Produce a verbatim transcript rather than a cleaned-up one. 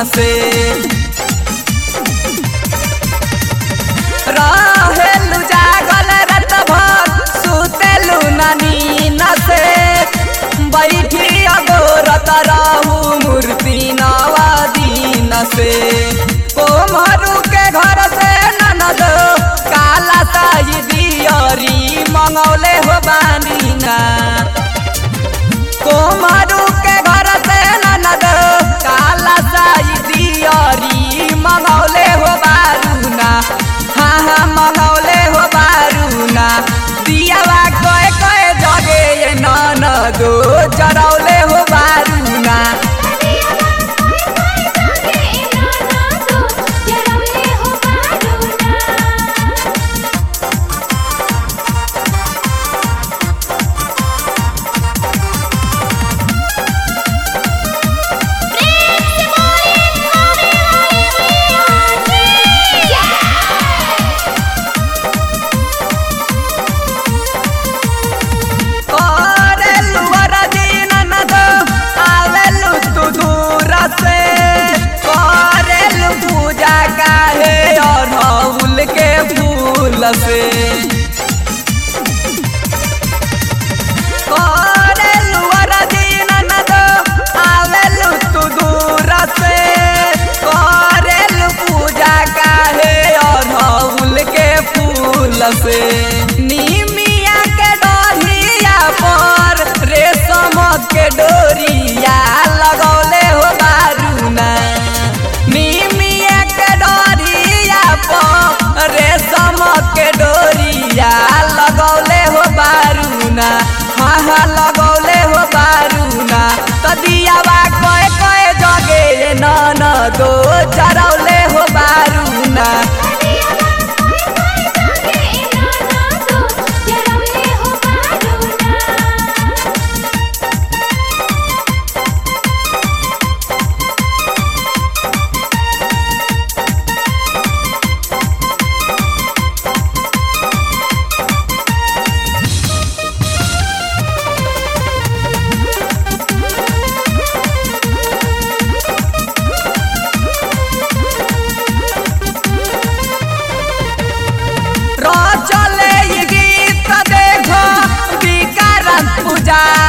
से रहेलु जागल रात भर सुतेलु नीन से बैठी अगोरत रहू मूर्ति नवा दिन से कोमरू के घर से ननद काला साई दियरी मंगौले हो बानीना कोमरू के घर से ननद काला साई दियरी मंगौले हो बारूना हाँ हाँ मंगौले हो बारूना दियावा कए कए जगे ये ननदो जरौले हो बारूना से करेलु वरदी ननद आवेलु तू दूर से करेलु पूजा काहे अड़हुल के फूल से निमिया के डोरिया पर रेशम के डोरिया लगौले हो बारूना निमिया के डोरिया पर रेशम के डोरिया लगौले हो बारूना हाँ हाँ लगौले हो बारूना तो दियावा कए कए जगे ननदो जरौले हो बारूना चले ये गीत देखो विकरांत पुजारी।